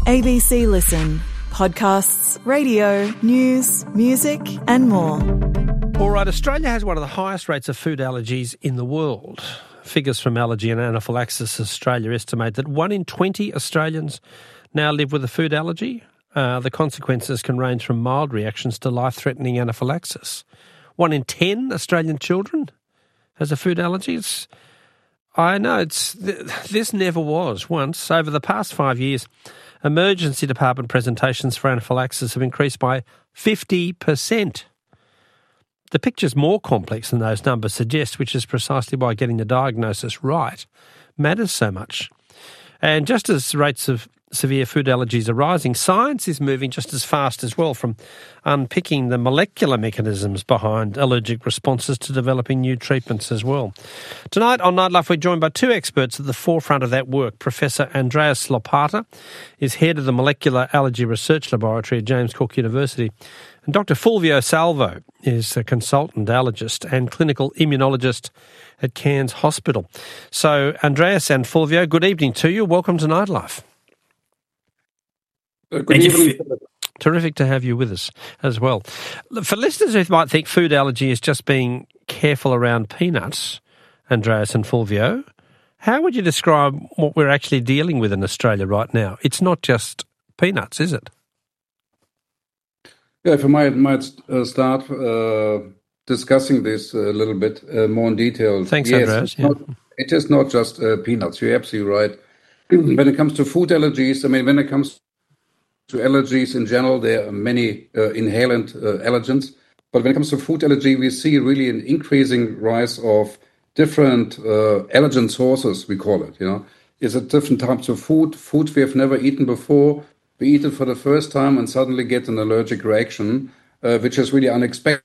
ABC Listen. Podcasts, radio, news, music and more. All right, Australia has one of the highest rates of food allergies in the world. Figures from Allergy and Anaphylaxis Australia estimate that 1 in 20 Australians now live with a food allergy. The consequences can range from mild reactions to life-threatening anaphylaxis. 1 in 10 Australian children has a food allergy. I know, this never was once. Over the past 5 years, emergency department presentations for anaphylaxis have increased by 50%. The picture's more complex than those numbers suggest, which is precisely why getting the diagnosis right matters so much. And just as rates of severe food allergies are rising, science is moving just as fast as well, from unpicking the molecular mechanisms behind allergic responses to developing new treatments as well. Tonight on Nightlife, we're joined by two experts at the forefront of that work. Professor Andreas Lopata is head of the Molecular Allergy Research Laboratory at James Cook University. And Dr. Fulvio Salvo is a consultant allergist and clinical immunologist at Cairns Hospital. So, Andreas and Fulvio, good evening to you. Welcome to Nightlife. Good evening. Terrific to have you with us as well. For listeners who might think food allergy is just being careful around peanuts, Andreas and Fulvio, how would you describe what we're actually dealing with in Australia right now? It's not just peanuts, is it? Yeah, if I might start discussing this a little bit more in detail. Thanks, yes, Andreas. It is not just peanuts. You're absolutely right. When it comes to food allergies, when it comes to allergies in general, there are many inhalant allergens. But when it comes to food allergy, we see really an increasing rise of different allergen sources, we call it. It's different types of food we have never eaten before. We eat it for the first time and suddenly get an allergic reaction, which is really unexpected.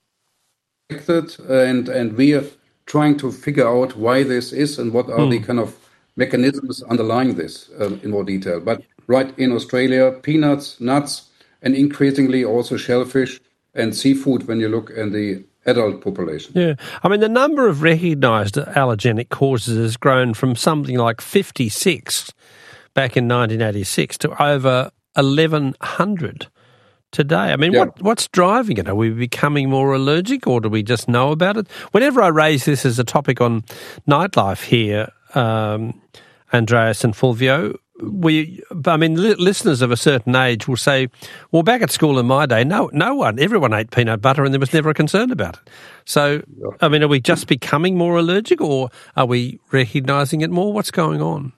And we are trying to figure out why this is and what are the kind of mechanisms underlying this in more detail. But right in Australia, peanuts, nuts, and increasingly also shellfish and seafood when you look in the adult population. Yeah. The number of recognised allergenic causes has grown from something like 56 back in 1986 to over 1,100 today. What's driving it? Are we becoming more allergic, or do we just know about it? Whenever I raise this as a topic on Nightlife here, Andreas and Fulvio, listeners of a certain age will say, well, back at school in my day, everyone ate peanut butter and there was never a concern about it. So, are we just becoming more allergic, or are we recognising it more? What's going on?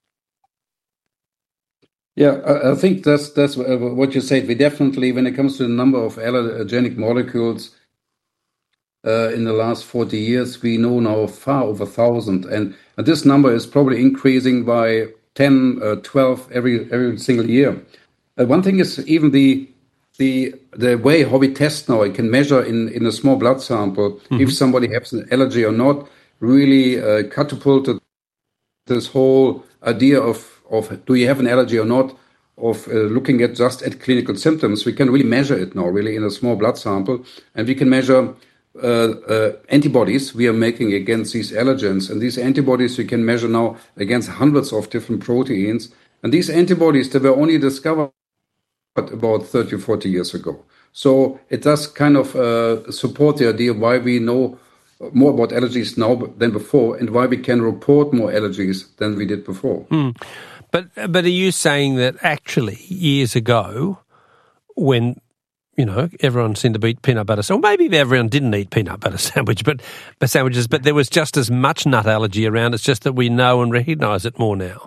Yeah, I think that's what you said. We definitely, when it comes to the number of allergenic molecules in the last 40 years, we know now far over 1,000. And this number is probably increasing by 10, 12 every single year. One thing is even the way how we test now. It can measure in a small blood sample if somebody has an allergy or not, really catapulted this whole idea of do you have an allergy or not, of looking at clinical symptoms. We can really measure it now, really, in a small blood sample. And we can measure antibodies we are making against these allergens. And these antibodies we can measure now against hundreds of different proteins. And these antibodies, they were only discovered about 30 or 40 years ago. So it does kind of support the idea why we know more about allergies now than before, and why we can report more allergies than we did before. But are you saying that actually years ago, when everyone seemed to eat peanut butter, or maybe everyone didn't eat peanut butter sandwiches, but there was just as much nut allergy around? It's just that we know and recognise it more now.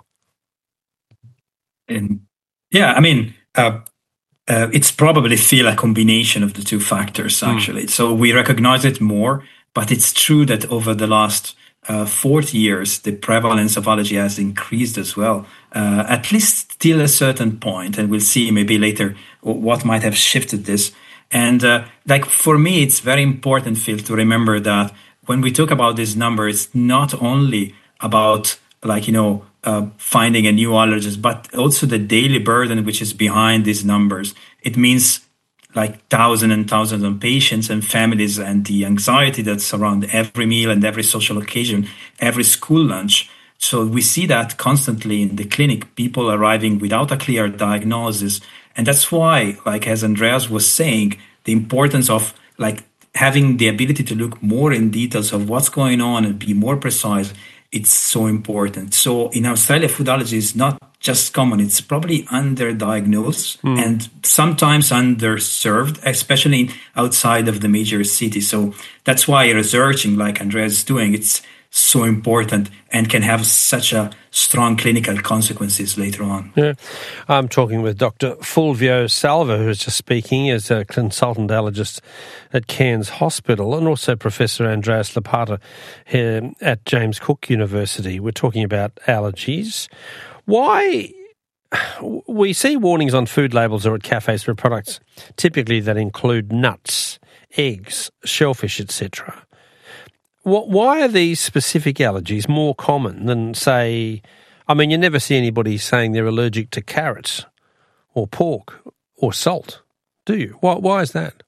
It's probably still a combination of the two factors, actually. So we recognize it more, but it's true that over the last 40 years, the prevalence of allergy has increased as well, at least till a certain point. And we'll see maybe later what might have shifted this. And for me, it's very important, Phil, to remember that when we talk about this number, it's not only about finding a new allergist, but also the daily burden which is behind these numbers. It means thousands and thousands of patients and families, and the anxiety that's around every meal and every social occasion, every school lunch. So we see that constantly in the clinic, people arriving without a clear diagnosis. And that's why, like as Andreas was saying, the importance of like having the ability to look more in details of what's going on and be more precise, it's so important. So in Australia, food allergy is not just common, it's probably underdiagnosed and sometimes underserved, especially outside of the major cities. So that's why researching, like Andreas is doing, it's so important and can have such a strong clinical consequences later on. Yeah. I'm talking with Dr. Fulvio Salva, who is just speaking as a consultant allergist at Cairns Hospital, and also Professor Andreas Lopata here at James Cook University. We're talking about allergies. Why we see warnings on food labels or at cafes for products typically that include nuts, eggs, shellfish, etc. Why are these specific allergies more common than, say, I mean, you never see anybody saying they're allergic to carrots or pork or salt, do you? Why is that?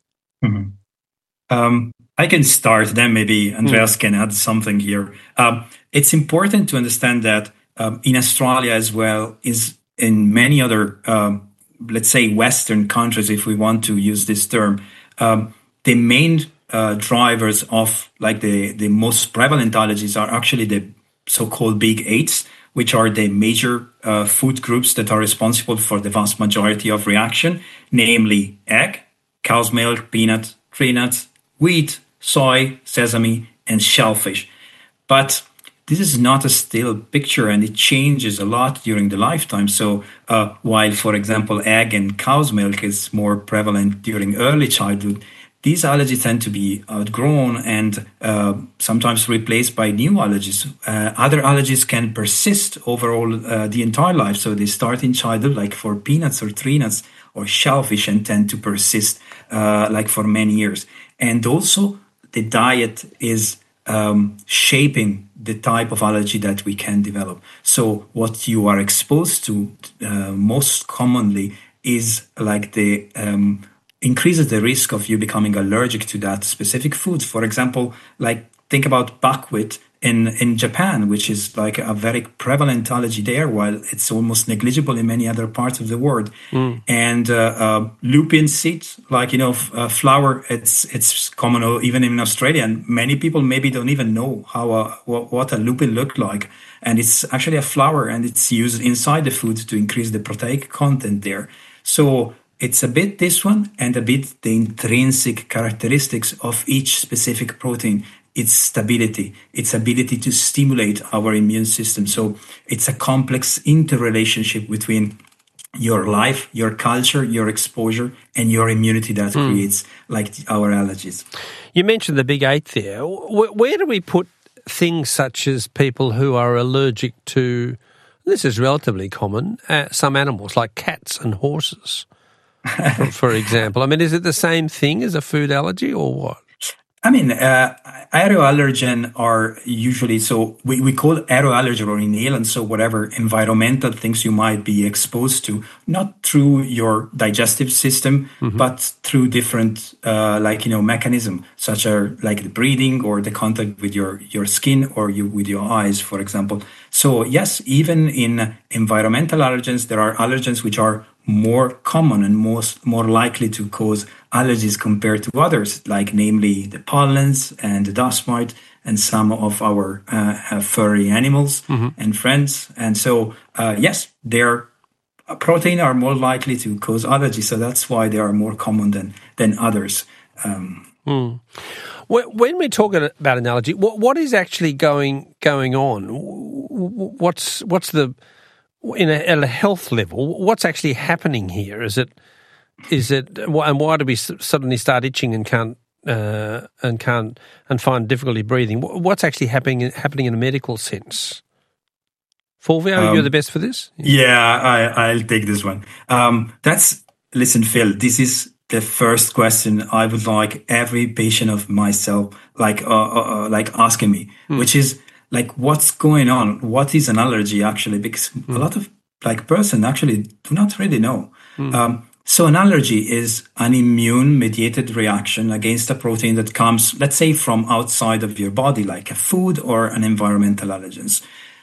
I can start, then maybe Andreas can add something here. It's important to understand that in Australia as well, is in many other, let's say, Western countries, if we want to use this term, the main drivers of like the most prevalent allergies are actually the so-called big eights, which are the major food groups that are responsible for the vast majority of reaction, namely egg, cow's milk, peanut, tree nuts, wheat, soy, sesame, and shellfish. But this is not a still picture, and it changes a lot during the lifetime. So while, for example, egg and cow's milk is more prevalent during early childhood, these allergies tend to be outgrown and sometimes replaced by new allergies. Other allergies can persist overall the entire life. So they start in childhood, like for peanuts or tree nuts or shellfish, and tend to persist like for many years. And also the diet is shaping the type of allergy that we can develop. So what you are exposed to most commonly is like the increases the risk of you becoming allergic to that specific food. For example, like think about buckwheat in Japan, which is like a very prevalent allergy there, while it's almost negligible in many other parts of the world. And lupin seeds, like, flour, it's common even in Australia. And many people maybe don't even know how what a lupin looked like. And it's actually a flour, and it's used inside the food to increase the proteic content there. So it's a bit this one and a bit the intrinsic characteristics of each specific protein. Its stability, its ability to stimulate our immune system. So it's a complex interrelationship between your life, your culture, your exposure, and your immunity that creates like our allergies. You mentioned the big eight there. Where do we put things such as people who are allergic to, this is relatively common, some animals like cats and horses, for example? I mean, is it the same thing as a food allergy or what? I mean, aeroallergen are usually, so we call aeroallergen or inhalant, so whatever environmental things you might be exposed to, not through your digestive system, but through different, mechanism, such as like the breathing or the contact with your skin or with your eyes, for example. So yes, even in environmental allergens, there are allergens which are more common and more likely to cause allergies compared to others, like namely the pollens and the dust mite and some of our furry animals and friends. And so, yes, their protein are more likely to cause allergies. So that's why they are more common than others. When we're talking about an allergy, what is actually going on? What's the at a health level, what's actually happening here? Is it, and why do we suddenly start itching and can't find difficulty breathing? What's actually happening in a medical sense? Fulvio, you're the best for this. Yeah, I'll take this one. Listen, Phil, this is the first question I would like every patient of myself like asking me, which is, like, what's going on? What is an allergy actually? Because a lot of person actually do not really know. So an allergy is an immune-mediated reaction against a protein that comes, let's say, from outside of your body, like a food or an environmental allergens.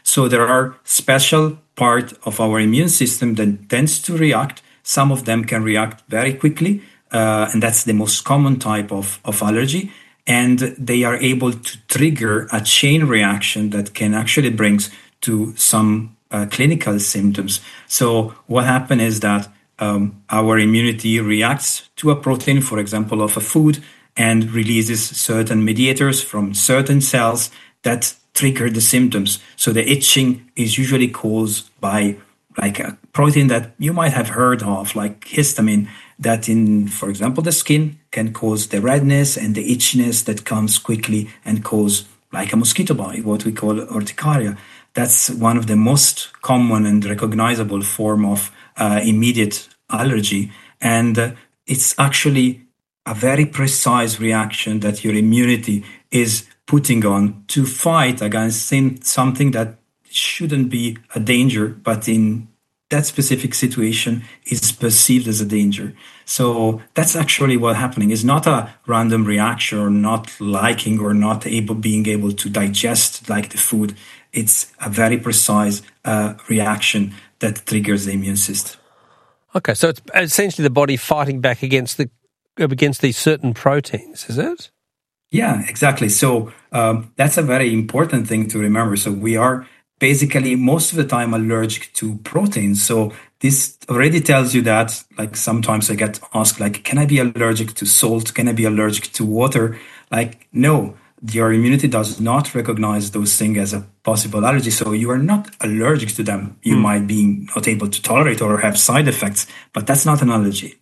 So there are special part of our immune system that tends to react. Some of them can react very quickly, and that's the most common type of allergy. And they are able to trigger a chain reaction that can actually bring to some clinical symptoms. So what happens is that our immunity reacts to a protein, for example, of a food, and releases certain mediators from certain cells that trigger the symptoms. So the itching is usually caused by like a protein that you might have heard of, like histamine, that in, for example, the skin can cause the redness and the itchiness that comes quickly and cause like a mosquito bite, what we call urticaria. That's one of the most common and recognizable form of immediate allergy. And it's actually a very precise reaction that your immunity is putting on to fight against something that shouldn't be a danger, but in that specific situation is perceived as a danger. So that's actually what's happening. It's not a random reaction or not liking or not being able to digest like the food. It's a very precise reaction that triggers the immune system. Okay, so it's essentially the body fighting back against these certain proteins, is it? Yeah, exactly. So that's a very important thing to remember. So we are basically most of the time allergic to proteins. So this already tells you that, like, sometimes I get asked, like, can I be allergic to salt? Can I be allergic to water? Like, no, your immunity does not recognize those things as a possible allergy. So you are not allergic to them. You might be not able to tolerate or have side effects, but that's not an allergy.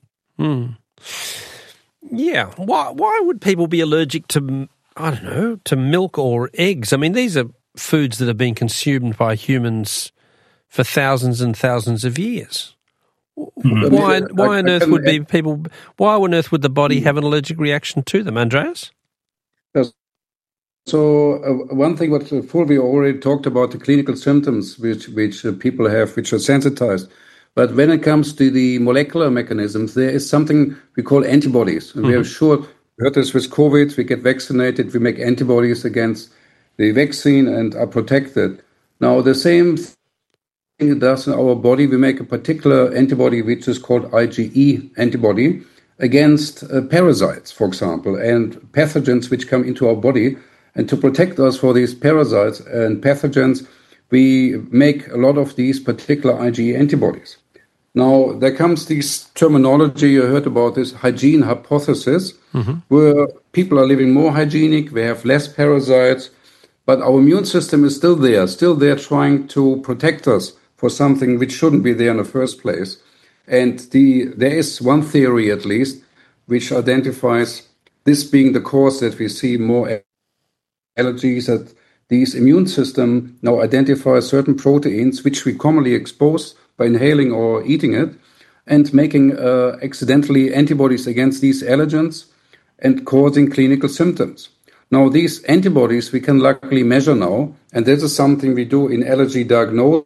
Yeah. Why would people be allergic to, I don't know, to milk or eggs? I mean, these are foods that have been consumed by humans for thousands and thousands of years. Why on earth would the body have an allergic reaction to them, Andreas? So one thing what Fulvio already talked about, the clinical symptoms which people have, which are sensitized. But when it comes to the molecular mechanisms, there is something we call antibodies. And we are sure, we heard this with COVID, we get vaccinated, we make antibodies against the vaccine and are protected. Now, the same thing it does in our body, we make a particular antibody which is called IgE antibody against parasites, for example, and pathogens which come into our body. And to protect us for these parasites and pathogens, we make a lot of these particular IgE antibodies. Now, there comes this terminology, you heard about this hygiene hypothesis, where people are living more hygienic, we have less parasites, but our immune system is still there trying to protect us for something which shouldn't be there in the first place. And there is one theory, at least, which identifies this being the cause that we see more allergies, that these immune system now identifies certain proteins which we commonly expose by inhaling or eating it, and making accidentally antibodies against these allergens and causing clinical symptoms. Now, these antibodies we can luckily measure now, and this is something we do in allergy diagnosis.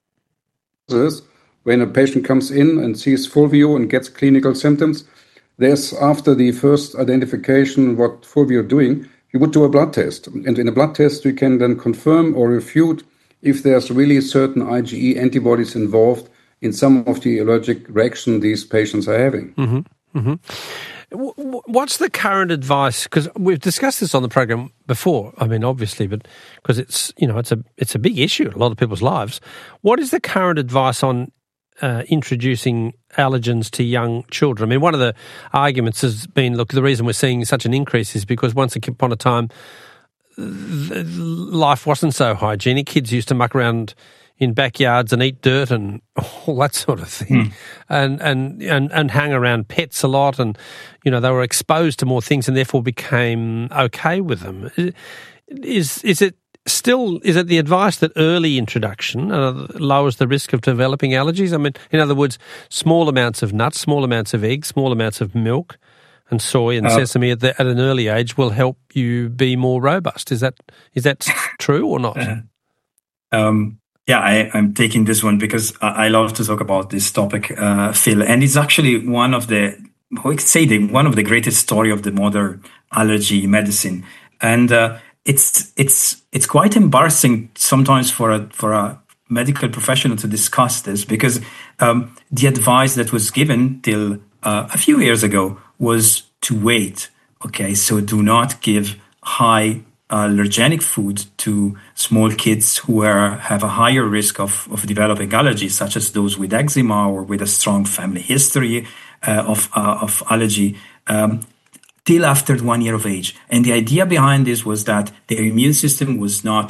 When a patient comes in and sees Fulvio and gets clinical symptoms, there's, after the first identification, what Fulvio is doing, you would do a blood test. And in a blood test, we can then confirm or refute if there's really certain IgE antibodies involved in some of the allergic reaction these patients are having. What's the current advice? Because we've discussed this on the program before. I mean, obviously, but because it's a big issue in a lot of people's lives. What is the current advice on introducing allergens to young children? I mean, one of the arguments has been, look, the reason we're seeing such an increase is because once upon a time, life wasn't so hygienic. Kids used to muck around in backyards and eat dirt and all that sort of thing, and hang around pets a lot, and they were exposed to more things and therefore became okay with them. Is it the advice that early introduction lowers the risk of developing allergies? I mean, in other words, small amounts of nuts, small amounts of eggs, small amounts of milk and soy and sesame at an early age will help you be more robust. Is that true or not? Yeah, I'm taking this one because I love to talk about this topic, Phil, and it's actually one of the greatest story of the modern allergy medicine, and it's quite embarrassing sometimes for a medical professional to discuss this, because the advice that was given till a few years ago was to wait. Okay, so do not give high allergenic food to small kids who have a higher risk of developing allergies, such as those with eczema or with a strong family history of allergy, till after 1 year of age. And the idea behind this was that their immune system was not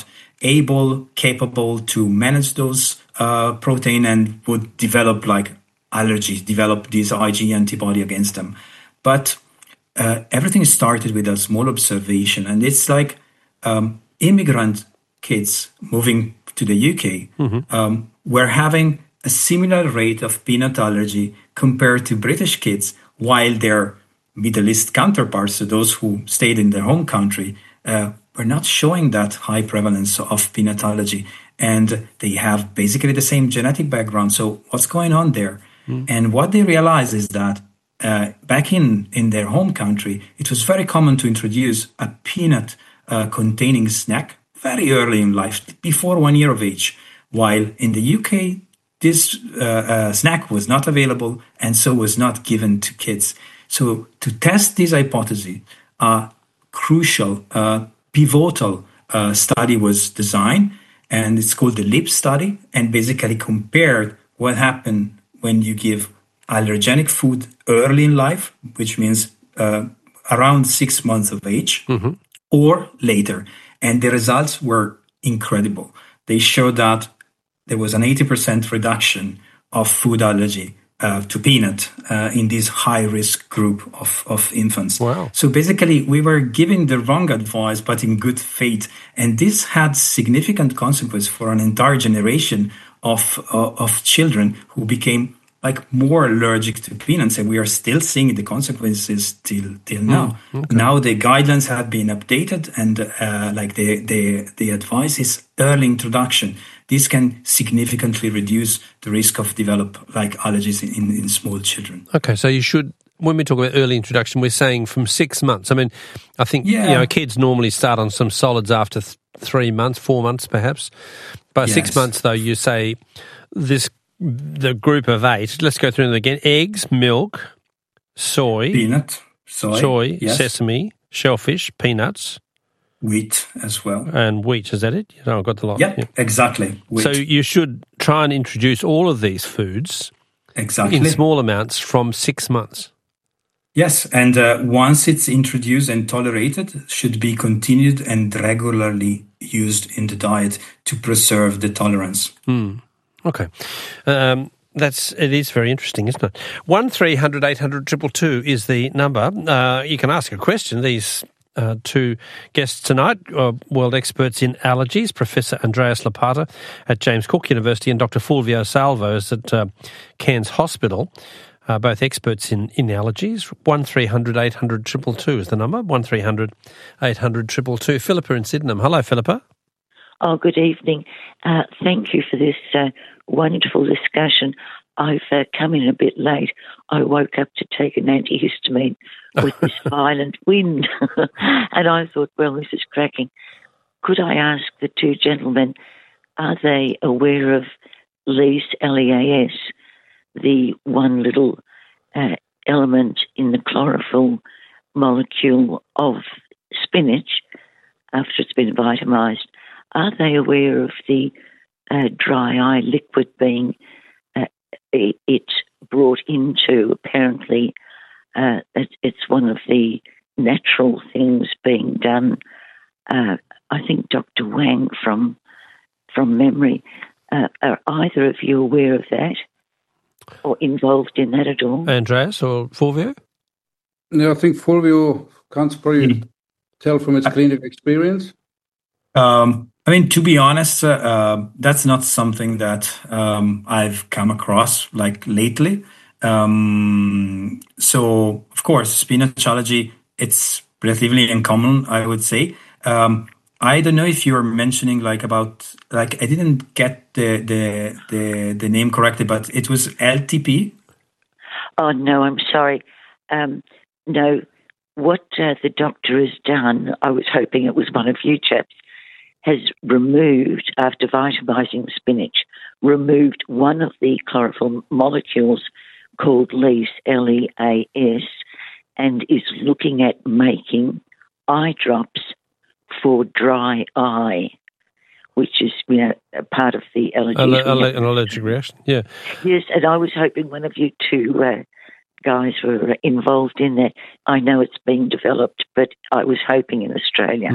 capable to manage those protein and would develop like allergies, develop this IgE antibody against them. But everything started with a small observation, and it's like immigrant kids moving to the UK were having a similar rate of peanut allergy compared to British kids, while their Middle East counterparts, so those who stayed in their home country, were not showing that high prevalence of peanut allergy. And they have basically the same genetic background. So what's going on there? And what they realized is that back in their home country, it was very common to introduce a peanut containing snack very early in life, before 1 year of age, while in the UK, this snack was not available and so was not given to kids. So to test this hypothesis, a crucial, pivotal study was designed, and it's called the LEAP study, and basically compared what happened when you give allergenic food early in life, which means around 6 months of age, or later. And the results were incredible. They showed that there was an 80% reduction of food allergy to peanut in this high-risk group of infants. Wow. So basically, we were giving the wrong advice, but in good faith. And this had significant consequences for an entire generation of children who became like more allergic to peanuts, and we are still seeing the consequences till now. Okay. Now the guidelines have been updated, and like the advice is early introduction. This can significantly reduce the risk of develop like allergies in small children. Okay, so you should, when we talk about early introduction, we're saying from 6 months. I mean, I think kids normally start on some solids after 3 months, 4 months perhaps. By 6 months, though, you say the group of 8, let's go through them again: eggs, milk, soy, peanut, soy, sesame, shellfish, peanuts, wheat as well. And wheat, is that it? I've got the lot. Yep, exactly. Wheat. So you should try and introduce all of these foods in small amounts from 6 months. Yes, and once it's introduced and tolerated, should be continued and regularly used in the diet to preserve the tolerance. Okay. It is very interesting, isn't it? 1300 800 222 is the number. You can ask a question. These two guests tonight, world experts in allergies, Professor Andreas Lopata at James Cook University and Dr. Fulvio Salvo is at Cairns Hospital, both experts in allergies. 1300 800 222 is the number. 1300 800 222. Philippa in Sydenham. Hello, Philippa. Oh, good evening. Thank you for this wonderful discussion. I've come in a bit late. I woke up to take an antihistamine with this violent wind, and I thought, well, this is cracking. Could I ask the two gentlemen, are they aware of LEAS, L-E-A-S, the one little element in the chlorophyll molecule of spinach after it's been vitamized? Are they aware of the dry eye liquid being it brought into, apparently, it's one of the natural things being done. I think Dr. Wang from memory. Are either of you aware of that or involved in that at all? Andreas or Fulvio? Yeah, I think Fulvio can probably tell from his clinical experience. I mean, to be honest, that's not something that I've come across like lately. So, of course, spinach allergy, it's relatively uncommon, I would say. I don't know if you're mentioning I didn't get the name correctly, but it was LTP. Oh no, I'm sorry. No, what the doctor has done, I was hoping it was one of you chaps, has removed, after vitamizing the spinach, removed one of the chlorophyll molecules called LEAS, L-E-A-S, and is looking at making eye drops for dry eye, which is, a part of the allergy. An allergic reaction, yeah. Yes, and I was hoping one of you two guys were involved in that. I know it's being developed, but I was hoping in Australia.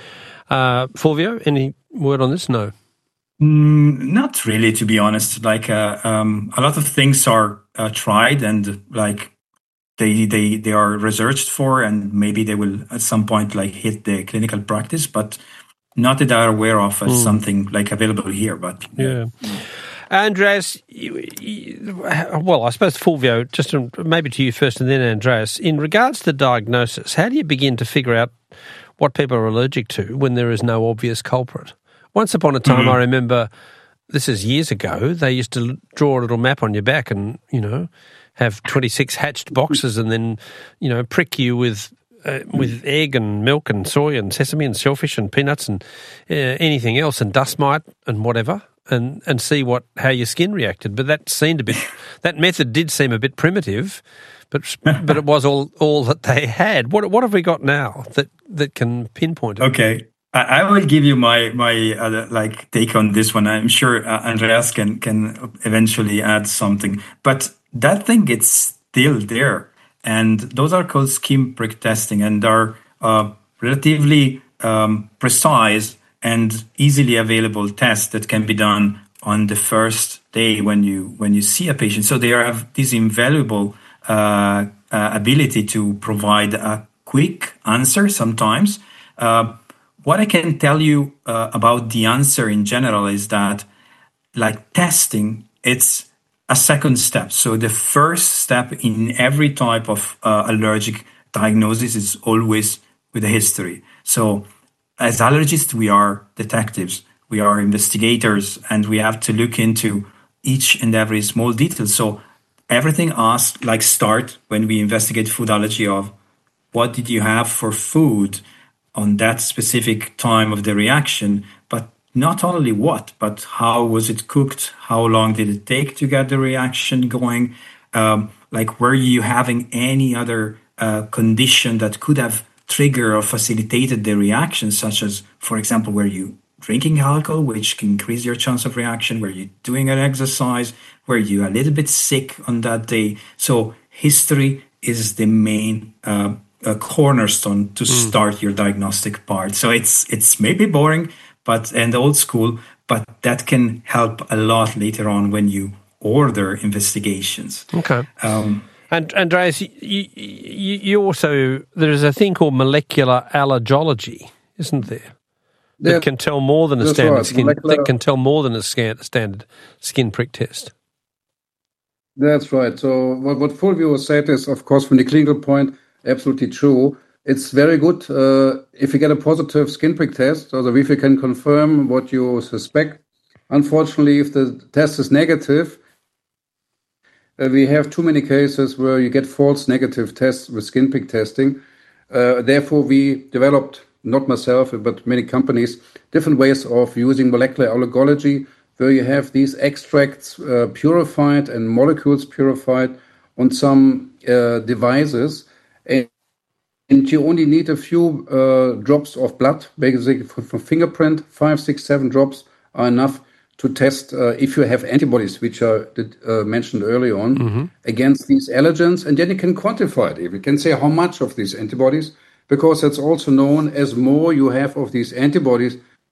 Fulvio, any word on this? No. Not really, to be honest. Like a lot of things are tried and like they are researched for, and maybe they will at some point like hit the clinical practice, but not that I'm aware of as something like available here. But yeah. Andreas, well, I suppose Fulvio, just maybe to you first and then Andreas, in regards to diagnosis, how do you begin to figure out what people are allergic to when there is no obvious culprit? Once upon a time, I remember, this is years ago, they used to draw a little map on your back and, have 26 hatched boxes and then, prick you with egg and milk and soy and sesame and shellfish and peanuts and anything else and dust mite and whatever and see how your skin reacted. But that method did seem a bit primitive, but it was all that they had. What have we got now that can pinpoint it? Okay. I will give you my take on this one. I'm sure Andreas can eventually add something, but that thing it's still there, and those are called skin prick testing, and are relatively precise and easily available tests that can be done on the first day when you see a patient. So they have this invaluable ability to provide a quick answer sometimes. What I can tell you about the answer in general is that, like testing, it's a second step. So the first step in every type of allergic diagnosis is always with a history. So as allergists, we are detectives, we are investigators, and we have to look into each and every small detail. So everything start when we investigate food allergy of what did you have for food on that specific time of the reaction, but not only what, but how was it cooked? How long did it take to get the reaction going? Were you having any other condition that could have triggered or facilitated the reaction, such as, for example, were you drinking alcohol, which can increase your chance of reaction? Were you doing an exercise? Were you a little bit sick on that day? So history is the main a cornerstone to start your diagnostic part. So it's maybe boring, and old school, but that can help a lot later on when you order investigations. Okay. And Andreas, you also, there is a thing called molecular allergology, isn't there? That can tell more than a standard skin. That can tell more than a standard skin prick test. That's right. So what Fulvio said is, of course, from the clinical point, absolutely true. It's very good if you get a positive skin prick test, or if you can confirm what you suspect. Unfortunately, if the test is negative, we have too many cases where you get false negative tests with skin prick testing. Therefore, we developed, not myself, but many companies, different ways of using molecular allergology, where you have these extracts purified and molecules purified on some devices. And you only need a few drops of blood, basically for fingerprint. 5, 6, 7 drops are enough to test if you have antibodies, which are mentioned early on, against these allergens. And then you can quantify it. You can say how much of these antibodies, because it's also known as more you have of these antibodies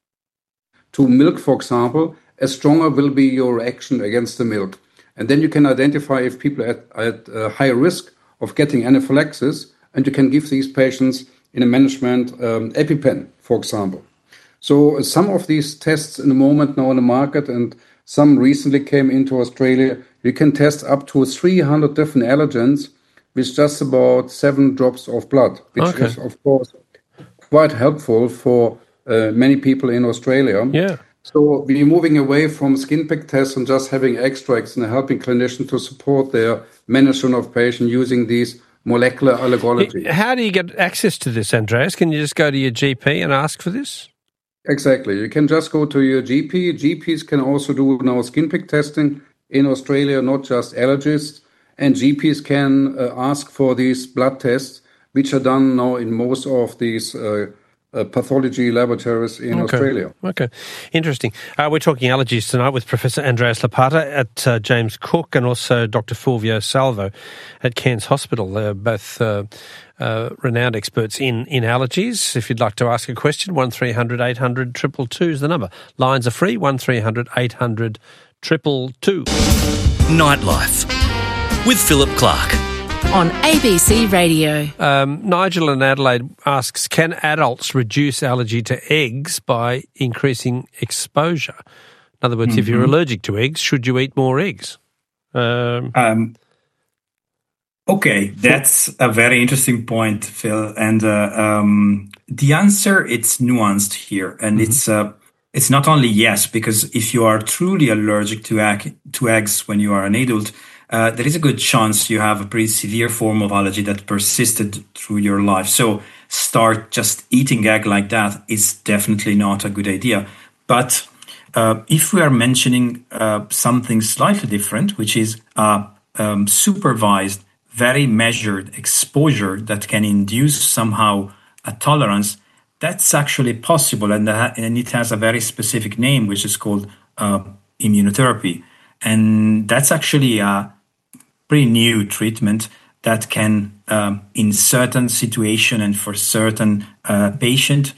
to milk, for example, as stronger will be your reaction against the milk. And then you can identify if people are at high risk of getting anaphylaxis, and you can give these patients in a management EpiPen, for example. So some of these tests in the moment now on the market, and some recently came into Australia, you can test up to 300 different allergens with just about 7 drops of blood, which is, of course, quite helpful for many people in Australia. Yeah. So we're moving away from skin prick tests and just having extracts and helping clinicians to support their management of patients using these molecular allergology. How do you get access to this, Andreas? Can you just go to your GP and ask for this? Exactly. You can just go to your GP. GPs can also do now skin prick testing in Australia, not just allergists. And GPs can ask for these blood tests, which are done now in most of these pathology laboratories in Australia. Okay, interesting. We're talking allergies tonight with Professor Andreas Lopata at James Cook and also Dr. Fulvio Salvo at Cairns Hospital. They're both renowned experts in allergies. If you'd like to ask a question, 1300 800 222 is the number. Lines are free, 1300 800 222. Nightlife with Philip Clark. On ABC Radio. Nigel in Adelaide asks, can adults reduce allergy to eggs by increasing exposure? In other words, if you're allergic to eggs, should you eat more eggs? Okay, that's a very interesting point, Phil. And the answer, it's nuanced here. And it's not only yes, because if you are truly allergic to eggs when you are an adult, there is a good chance you have a pretty severe form of allergy that persisted through your life. So start just eating egg like that is definitely not a good idea. But if we are mentioning something slightly different, which is supervised, very measured exposure that can induce somehow a tolerance, that's actually possible. And it has a very specific name, which is called immunotherapy. And that's actually a pretty new treatment that can, in certain situation and for certain patient,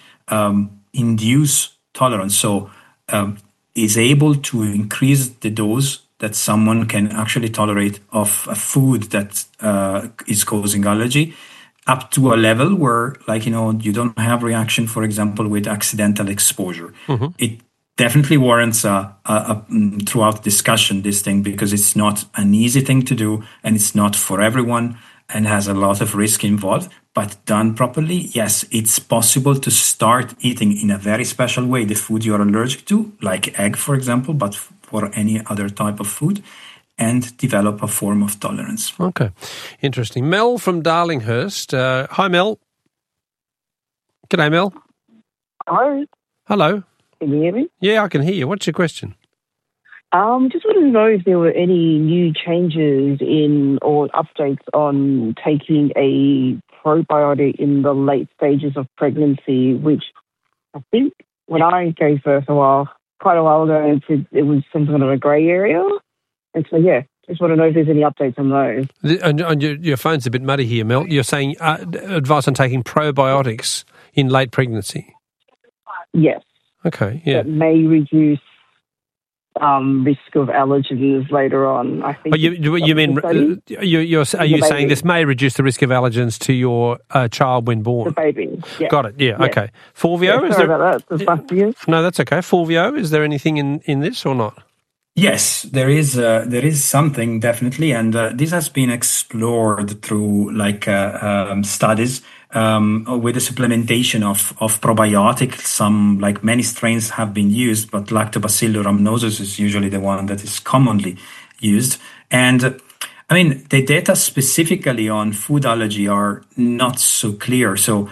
induce tolerance. So is able to increase the dose that someone can actually tolerate of a food that is causing allergy up to a level where, you don't have reaction, for example, with accidental exposure. It definitely warrants throughout discussion, this thing, because it's not an easy thing to do and it's not for everyone and has a lot of risk involved. But done properly, yes, it's possible to start eating in a very special way the food you're allergic to, like egg, for example, but for any other type of food, and develop a form of tolerance. Okay, interesting. Mel from Darlinghurst. Hi, Mel. G'day, Mel. Hello. Hello. Can you hear me? Yeah, I can hear you. What's your question? Just wanted to know if there were any new changes in or updates on taking a probiotic in the late stages of pregnancy, which I think when I gave birth quite a while ago, it was some sort of a grey area. And so, just want to know if there's any updates on those. And your phone's a bit muddy here, Mel. You're saying advice on taking probiotics in late pregnancy? Yes. Okay, yeah. That may reduce risk of allergens later on. I think. You mean are you saying this may reduce the risk of allergens to your child when born? The baby. Yeah. Got it. Yeah. Okay. Fulvio, sorry about that. That's fine for you. No, that's okay. Fulvio, is there anything in this or not? Yes, there is something definitely, and this has been explored through studies with the supplementation of probiotics. Some many strains have been used, but Lactobacillus rhamnosus is usually the one that is commonly used. And the data specifically on food allergy are not so clear. So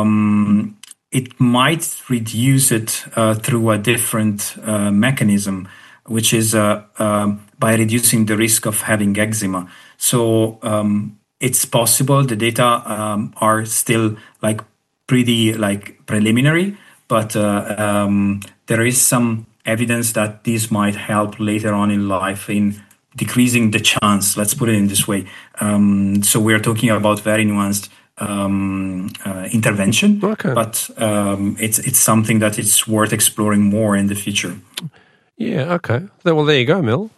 it might reduce it through a different mechanism, which is by reducing the risk of having eczema. So it's possible. The data are still pretty preliminary, but there is some evidence that this might help later on in life in decreasing the chance. Let's put it in this way. So we're talking about very nuanced intervention, okay. But it's something that it's worth exploring more in the future. Yeah, okay. Well, there you go, Mel.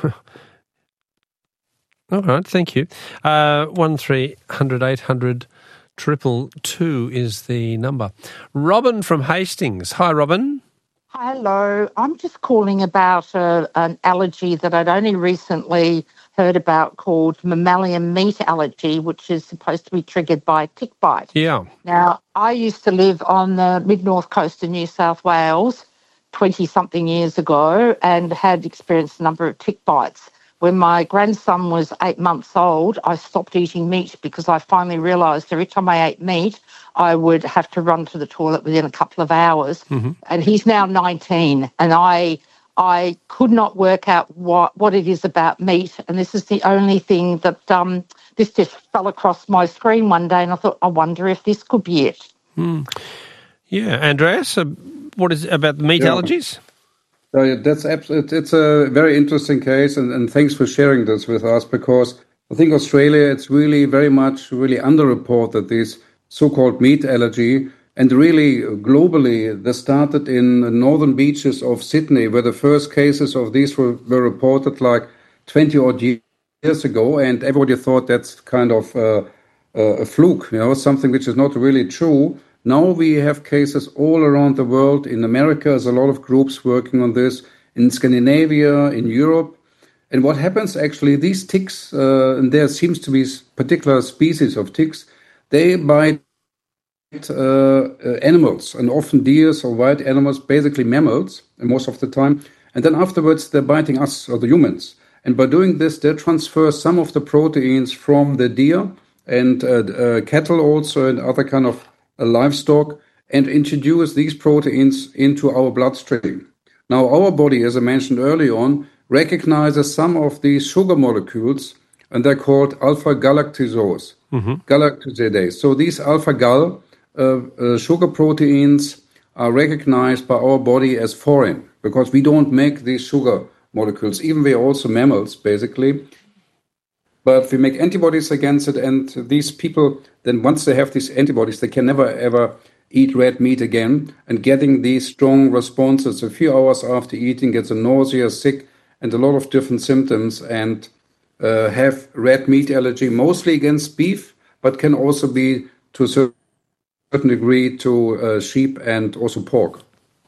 All right, thank you. 1300 800 222 is the number. Robin from Hastings. Hi, Robin. Hello. I'm just calling about an allergy that I'd only recently heard about called mammalian meat allergy, which is supposed to be triggered by tick bite. Yeah. Now, I used to live on the mid-north coast of New South Wales 20-something years ago and had experienced a number of tick bites. when my grandson was 8 months old, I stopped eating meat because I finally realised every time I ate meat, I would have to run to the toilet within a couple of hours. Mm-hmm. And he's now 19, and I could not work out what it is about meat. And this is the only thing that this just fell across my screen one day, and I thought, I wonder if this could be it. Mm. Yeah, Andreas, what is it about the meat allergies? It's a very interesting case, and thanks for sharing this with us, because I think Australia, it's really very much underreported, this so-called meat allergy. And really, globally, they started in the northern beaches of Sydney, where the first cases of these were reported like 20-odd years ago, and everybody thought that's kind of a fluke, something which is not really true. Now we have cases all around the world. In America, there's a lot of groups working on this. In Scandinavia, in Europe. And what happens actually, these ticks, and there seems to be particular species of ticks, they bite animals, and often deers or wild animals, basically mammals, most of the time. And then afterwards, they're biting us, or the humans. And by doing this, they transfer some of the proteins from the deer and cattle also, and other kind of livestock, and introduce these proteins into our bloodstream. Now, our body, as I mentioned early on, recognizes some of these sugar molecules, and they're called alpha-galactosidase. Galactosidase. So these alpha-gal sugar proteins are recognized by our body as foreign, because we don't make these sugar molecules. Even we're also mammals, basically. But we make antibodies against it, and these people, then once they have these antibodies, they can never, ever eat red meat again. And getting these strong responses a few hours after eating, gets a nausea, sick, and a lot of different symptoms, and have red meat allergy, mostly against beef, but can also be to a certain degree to sheep and also pork.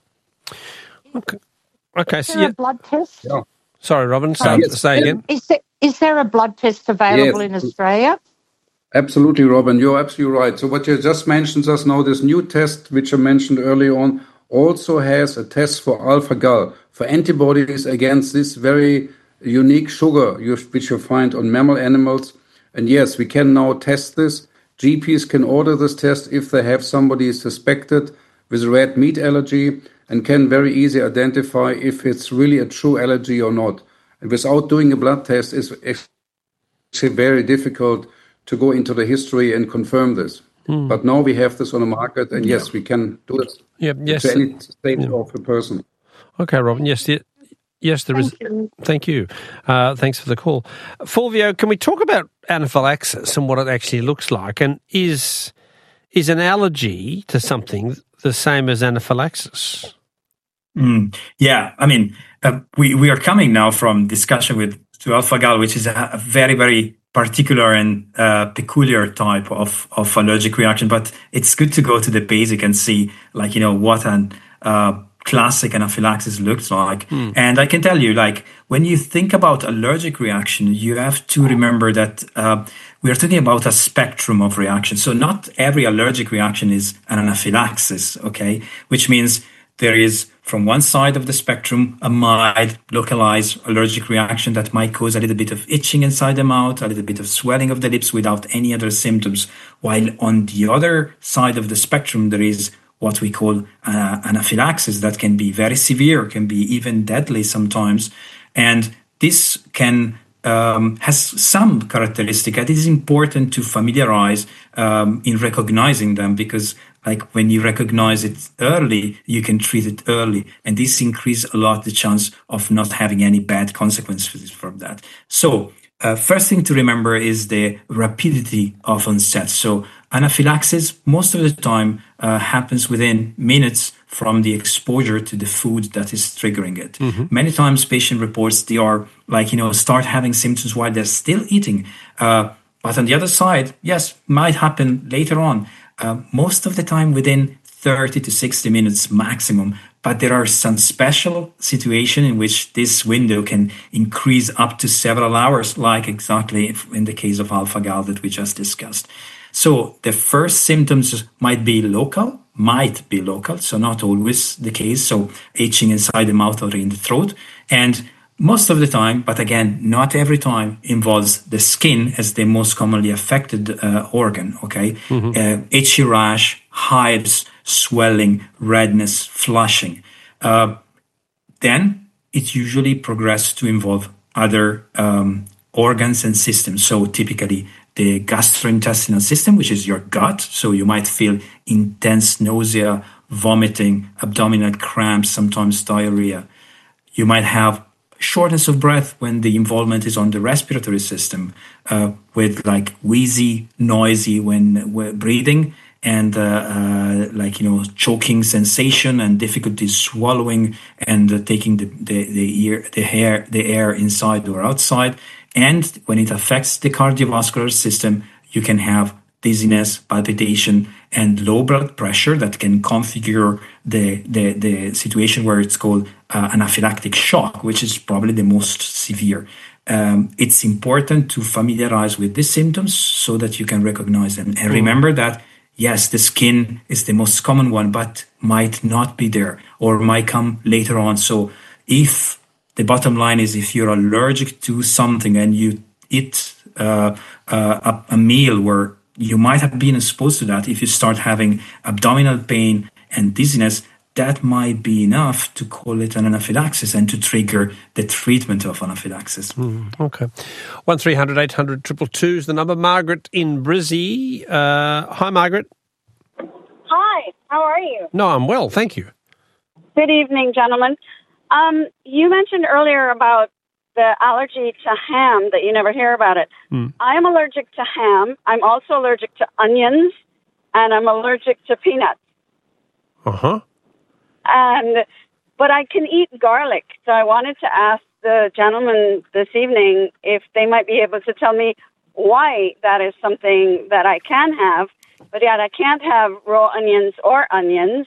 Okay. Is there a blood test? Yeah. Sorry, Robin, say again. Is there a blood test available in Australia? Absolutely, Robin. You're absolutely right. So what you just mentioned just now, this new test, which I mentioned earlier on, also has a test for alpha-gal, for antibodies against this very unique sugar which you find on mammal animals. And yes, we can now test this. GPs can order this test if they have somebody suspected with red meat allergy, and can very easily identify if it's really a true allergy or not. And without doing a blood test, it's actually very difficult to go into the history and confirm this. But now we have this on the market, and yes, we can do it to any stage of a person. Okay, Robin. Yes, there is. Thank you. Thanks for the call. Fulvio, can we talk about anaphylaxis and what it actually looks like? And is an allergy to something the same as anaphylaxis? Yeah, I mean, we are coming now from discussion to alpha-gal, which is a very, very particular and peculiar type of allergic reaction. But it's good to go to the basic and see, what an classic anaphylaxis looks like. And I can tell you, when you think about allergic reaction, you have to remember that we are talking about a spectrum of reactions. So not every allergic reaction is an anaphylaxis, okay? Which means there is, from one side of the spectrum, a mild, localized allergic reaction that might cause a little bit of itching inside the mouth, a little bit of swelling of the lips without any other symptoms. While on the other side of the spectrum, there is what we call anaphylaxis that can be very severe, can be even deadly sometimes. And this can has some characteristic that is important to familiarize in recognizing them, because when you recognize it early, you can treat it early. And this increases a lot the chance of not having any bad consequences from that. So first thing to remember is the rapidity of onset. So anaphylaxis, most of the time, happens within minutes from the exposure to the food that is triggering it. Many times patient reports they are start having symptoms while they're still eating. But on the other side, yes, might happen later on. Most of the time within 30 to 60 minutes maximum. But there are some special situations in which this window can increase up to several hours, like exactly in the case of alpha-gal that we just discussed. So the first symptoms might be local, so not always the case. So itching inside the mouth or in the throat. And most of the time, but again, not every time, involves the skin as the most commonly affected organ, okay? Itchy rash, hives, swelling, redness, flushing. Then it usually progresses to involve other organs and systems. So typically the gastrointestinal system, which is your gut. So you might feel intense nausea, vomiting, abdominal cramps, sometimes diarrhea. You might have shortness of breath when the involvement is on the respiratory system, with like wheezy, noisy when breathing, and choking sensation and difficulty swallowing and taking the air inside or outside. And when it affects the cardiovascular system, you can have dizziness, palpitation, and low blood pressure that can configure the situation where it's called anaphylactic shock, which is probably the most severe. It's important to familiarize with these symptoms so that you can recognize them. And remember that, yes, the skin is the most common one, but might not be there or might come later on. So if the bottom line is if you're allergic to something and you eat a meal where you might have been exposed to that, if you start having abdominal pain and dizziness, that might be enough to call it an anaphylaxis and to trigger the treatment of anaphylaxis. Okay. 1300 800 222 is the number. Margaret in Brizzy. Hi, Margaret. Hi, how are you? No, I'm well, thank you. Good evening, gentlemen. You mentioned earlier about the allergy to ham, that you never hear about it. I am allergic to ham. I'm also allergic to onions, and I'm allergic to peanuts. But I can eat garlic. So I wanted to ask the gentleman this evening if they might be able to tell me why that is something that I can have, but yet I can't have raw onions or onions.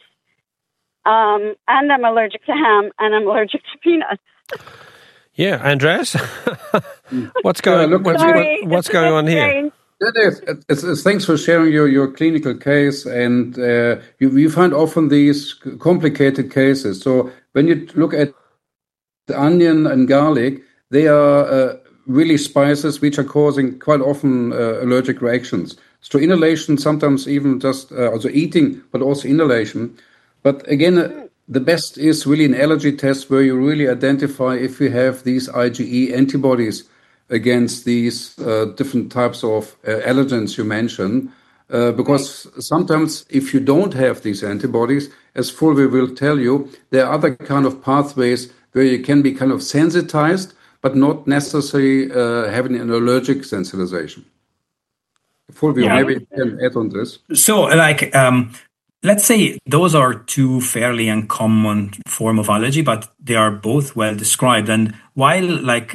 And I'm allergic to ham, and I'm allergic to peanuts. Yeah, Andreas, what's going on here? Thanks for sharing your clinical case, and you find often these complicated cases. So when you look at the onion and garlic, they are really spices which are causing quite often allergic reactions. So inhalation, sometimes even just also eating, but also inhalation. But again, the best is really an allergy test where you really identify if you have these IgE antibodies against these different types of allergens you mentioned. Because sometimes if you don't have these antibodies, as Fulvi will tell you, there are other kind of pathways where you can be kind of sensitized, but not necessarily having an allergic sensitization. Fulvi, maybe you can add on this. So, let's say those are two fairly uncommon form of allergy, but they are both well described. And while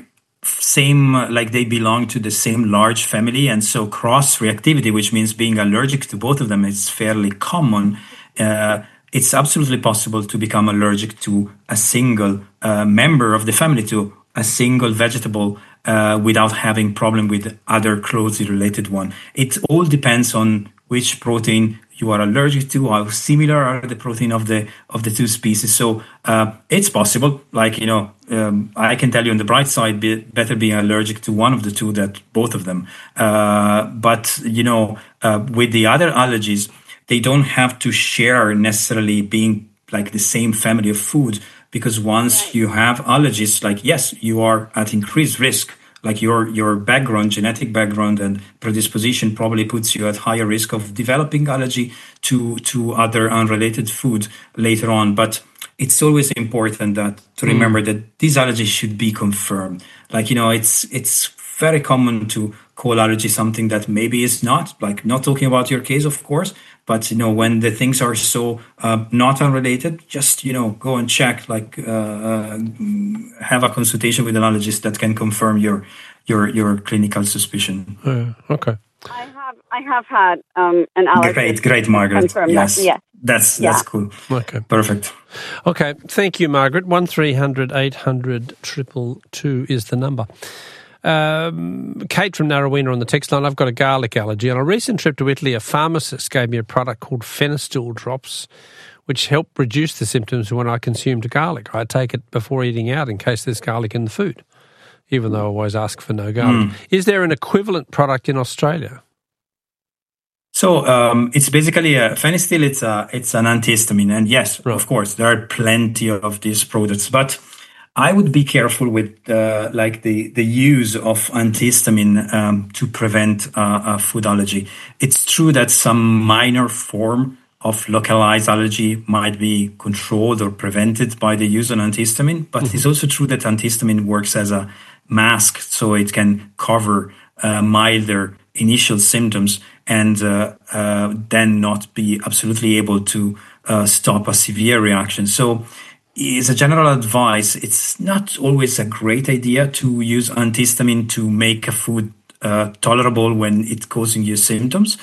they belong to the same large family, and so cross-reactivity, which means being allergic to both of them, is fairly common. It's absolutely possible to become allergic to a single member of the family, to a single vegetable, without having problem with other closely related one. It all depends on which protein you are allergic to, how similar are the protein of the two species. So it's possible. I can tell you on the bright side, better being allergic to one of the two than both of them. But with the other allergies, they don't have to share necessarily being like the same family of food, because once you have allergies, yes, you are at increased risk. Like your background, genetic background and predisposition probably puts you at higher risk of developing allergy to other unrelated food later on. But it's always important to remember that these allergies should be confirmed. It's very common to call allergy something that maybe is not, not talking about your case, of course, but, when the things are so not unrelated, just, go and check, have a consultation with an allergist that can confirm your clinical suspicion. Okay. I have had an allergist. Great, Margaret. Yes. That, That's cool. Okay. Perfect. Okay. Thank you, Margaret. 1300 800 222 is the number. Kate from Narrowena on the text line. I've got a garlic allergy. On a recent trip to Italy, a pharmacist gave me a product called Fenistil drops, which help reduce the symptoms when I consumed garlic. I take it before eating out in case there's garlic in the food, even though I always ask for no garlic. Is there an equivalent product in Australia? So it's basically phenystyl. It's an antihistamine, and yes, of course, there are plenty of these products. But I would be careful with the use of antihistamine to prevent a food allergy. It's true that some minor form of localized allergy might be controlled or prevented by the use of antihistamine, but it's also true that antihistamine works as a mask, so it can cover milder initial symptoms and then not be absolutely able to stop a severe reaction. So as a general advice, it's not always a great idea to use antihistamine to make a food tolerable when it's causing you symptoms,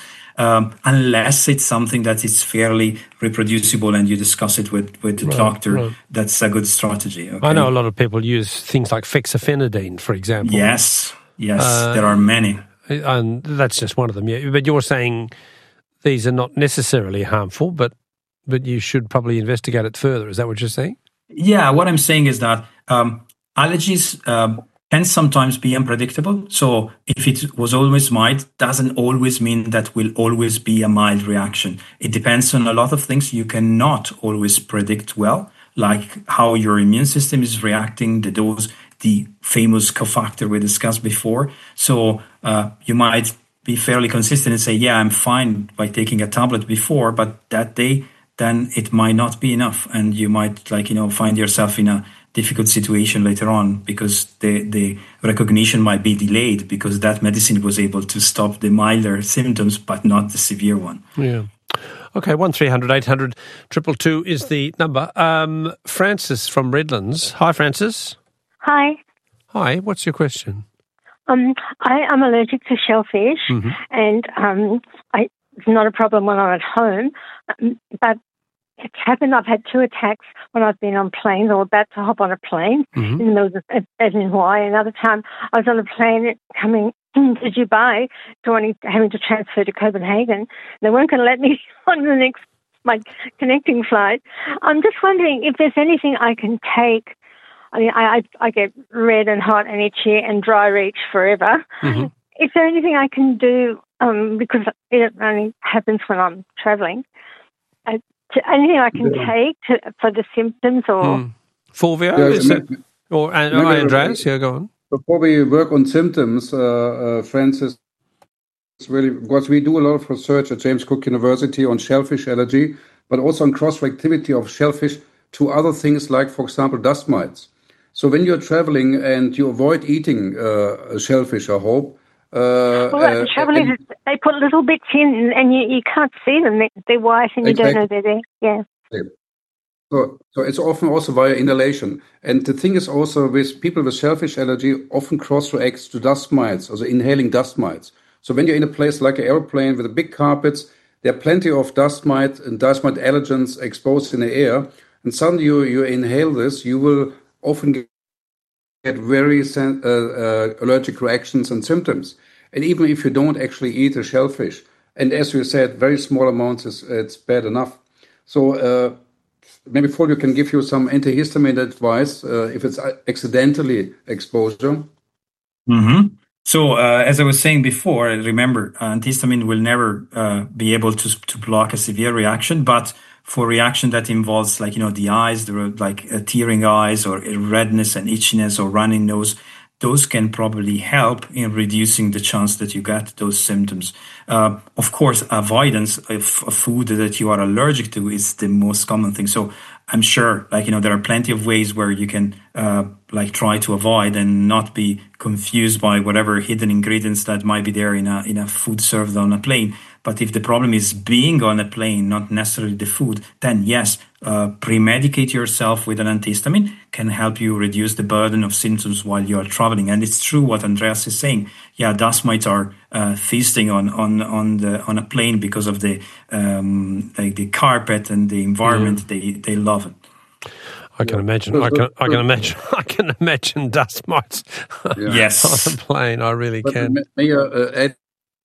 unless it's something that is fairly reproducible and you discuss it with the doctor. Right. That's a good strategy. Okay? I know a lot of people use things like fexofenadine, for example. Yes, there are many. And that's just one of them. Yeah. But you're saying these are not necessarily harmful, but you should probably investigate it further. Is that what you're saying? Yeah, what I'm saying is that allergies can sometimes be unpredictable. So if it was always mild, doesn't always mean that will always be a mild reaction. It depends on a lot of things you cannot always predict well, like how your immune system is reacting, the dose, the famous cofactor we discussed before. So you might be fairly consistent and say, yeah, I'm fine by taking a tablet before, but that day, then it might not be enough. And you might find yourself in a difficult situation later on because the recognition might be delayed because that medicine was able to stop the milder symptoms, but not the severe one. Yeah. Okay, 1300 800 222 is the number. Francis from Redlands. Hi, Francis. Hi. Hi, what's your question? I am allergic to shellfish, and it's not a problem when I'm at home, but it's happened. I've had 2 attacks when I've been on planes or about to hop on a plane in the middle of as in Hawaii. Another time I was on a plane coming to Dubai, having to transfer to Copenhagen. They weren't going to let me on my connecting flight. I'm just wondering if there's anything I can take. I mean, I get red and hot and itchy and dry reach forever. Is there anything I can do, because it only happens when I'm travelling, anything I can take for the symptoms or... Fulvio? Andreas? Yeah, go on. Before we work on symptoms, Francis, really, because we do a lot of research at James Cook University on shellfish allergy, but also on cross-reactivity of shellfish to other things like, for example, dust mites. So when you're traveling and you avoid eating shellfish, I hope. The trouble is they put little bits in and you can't see them. They're white and you don't know they're there. Yeah. So it's often also via inhalation. And the thing is also with people with shellfish allergy often cross-reacts to dust mites, also inhaling dust mites. So when you're in a place like an airplane with big carpets, there are plenty of dust mite and dust mite allergens exposed in the air. And suddenly you inhale this, you will often get very allergic reactions and symptoms. And even if you don't actually eat a shellfish, and as you said, very small amounts, it's bad enough. So maybe Fulvio can give you some antihistamine advice if it's accidentally exposure. So as I was saying before, remember, antihistamine will never be able to block a severe reaction, but for reaction that involves the eyes, tearing eyes or redness and itchiness or running nose, those can probably help in reducing the chance that you get those symptoms. Of course, avoidance of a food that you are allergic to is the most common thing. So I'm sure, there are plenty of ways where you can try to avoid and not be confused by whatever hidden ingredients that might be there in a food served on a plane. But if the problem is being on a plane, not necessarily the food, then yes, pre-medicate yourself with an antihistamine can help you reduce the burden of symptoms while you are traveling. And it's true what Andreas is saying. Yeah, dust mites are feasting on a plane because of the carpet and the environment. They love it. I can imagine. I can imagine dust mites. Yes, on a plane. I really can. May I add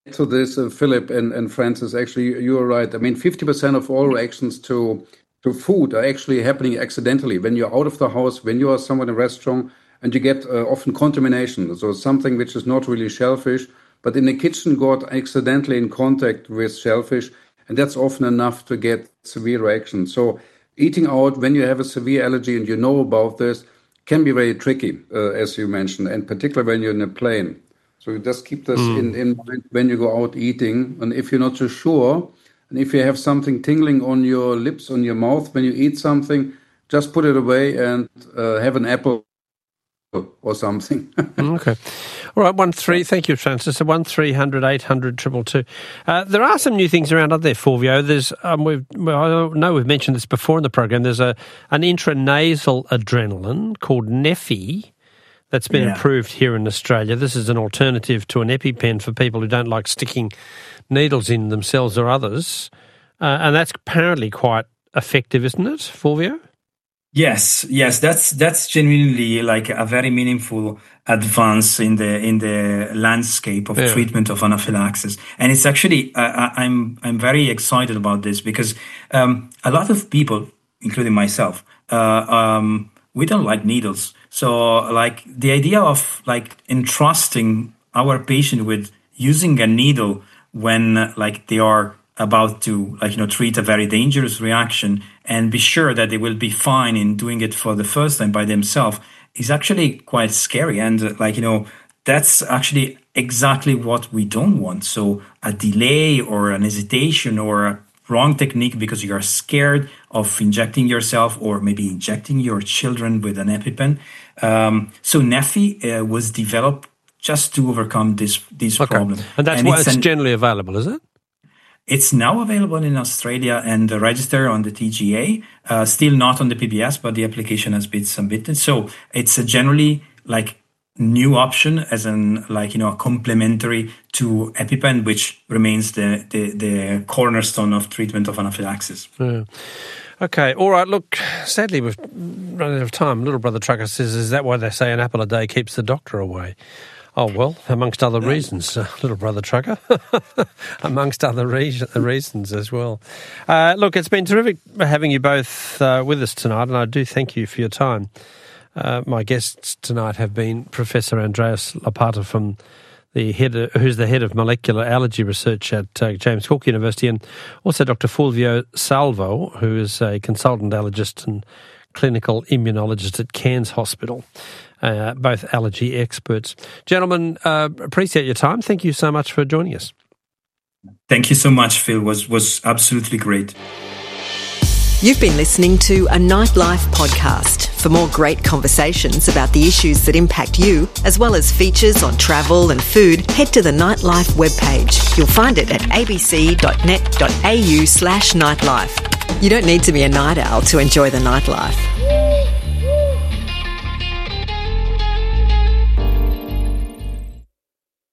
to this, Philip and Francis. Actually, you are right. I mean, 50% of all reactions to food are actually happening accidentally. When you're out of the house, when you are somewhere in a restaurant, and you get often contamination. So something which is not really shellfish, but in the kitchen got accidentally in contact with shellfish, and that's often enough to get severe reactions. So eating out when you have a severe allergy and you know about this can be very tricky, as you mentioned, and particularly when you're in a plane. So you just keep this in mind when you go out eating. And if you're not too sure, and if you have something tingling on your lips, on your mouth when you eat something, just put it away and have an apple or something. Okay. All right, thank you, Francis. So 1300 800 222. There are some new things around, aren't there, Fulvio? There's, I know we've mentioned this before in the program, there's an intranasal adrenaline called Neffy that's been approved here in Australia. This is an alternative to an EpiPen for people who don't like sticking needles in themselves or others. And that's apparently quite effective, isn't it, Fulvio? Yes, that's genuinely like a very meaningful advance in the landscape of treatment of anaphylaxis, and it's actually I'm very excited about this because a lot of people, including myself, we don't like needles. So like the idea of like entrusting our patient with using a needle when like they are about to treat a very dangerous reaction and be sure that they will be fine in doing it for the first time by themselves is actually quite scary. And that's actually exactly what we don't want. So a delay or an hesitation or a wrong technique because you are scared of injecting yourself or maybe injecting your children with an EpiPen. So Neffy was developed just to overcome this problem. And that's why it's generally available, is it? It's now available in Australia and registered on the TGA, still not on the PBS, but the application has been submitted. So it's a generally like new option as a complementary to EpiPen, which remains the cornerstone of treatment of anaphylaxis. Yeah. Okay, all right. Look, sadly we've run out of time. Little Brother Trucker says, is that why they say an apple a day keeps the doctor away? Oh, well, amongst other reasons, Little Brother Trucker, amongst other reasons as well. Look, it's been terrific having you both with us tonight, and I do thank you for your time. My guests tonight have been Professor Andreas Lopata from who's the head of molecular allergy research at James Cook University, and also Dr. Fulvio Salvo, who is a consultant allergist and clinical immunologist at Cairns Hospital. Both allergy experts. Gentlemen, appreciate your time. Thank you so much for joining us. Thank you so much, Phil. Was absolutely great. You've been listening to a Nightlife podcast. For more great conversations about the issues that impact you, as well as features on travel and food, head to the Nightlife webpage. You'll find it at abc.net.au/nightlife. You don't need to be a night owl to enjoy the nightlife.